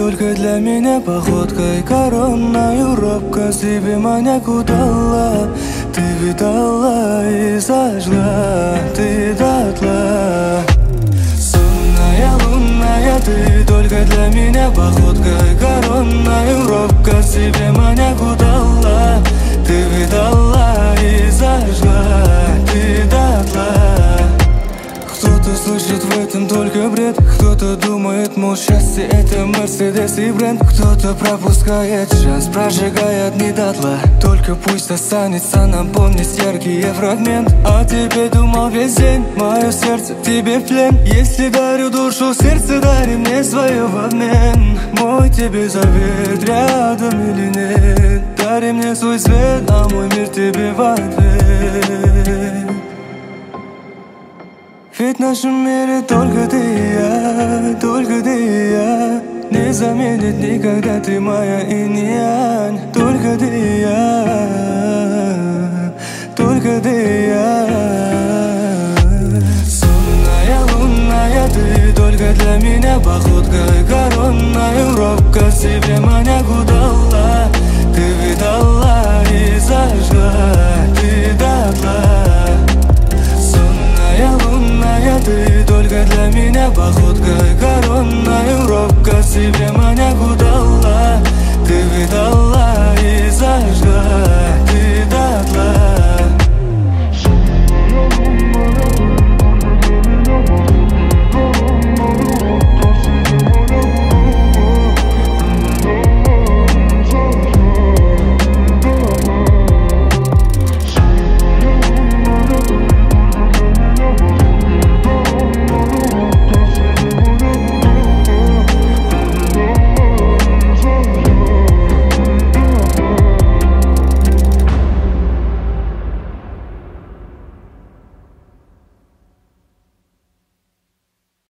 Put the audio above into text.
только для меня походкой коронной робко себе маньяку дала. Ты видала и зажгла, ты дотла. Сонная, лунная, ты только для меня походкой коронной робко себе маньяку дала. Ты видала и зажгла, ты дотла. Кто-то слышит в этом только бред, кто-то думает, мол, счастье это Мерседес и бренд. Кто-то пропускает шанс, прожигает не дотла. Только пусть останется нам помнить яркий фрагмент. О тебе думал весь день, мое сердце тебе в плен. Если дарю душу, сердце дари мне свое в обмен. Мой тебе завет, рядом или нет, дари мне свой свет, а мой мир тебе в ответ. Ведь в нашем мире только ты и я, только ты и я. Не заменит никогда ты моя инь-янь. Только ты и я, только ты и я. Сонная, лунная, ты только для меня походкой коронной робко себе маньяку дала. Ты видала и зажгла, ты дотла. Ты только для меня походкой коронной робко